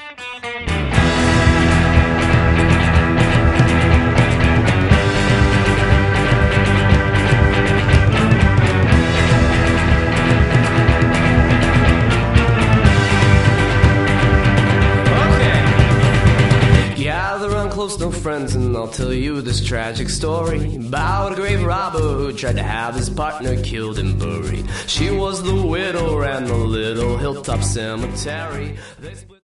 Close, no friends, and I'll tell you this tragic story about a grave robber who tried to have his partner killed and buried. She was the widow, ran the little hilltop cemetery.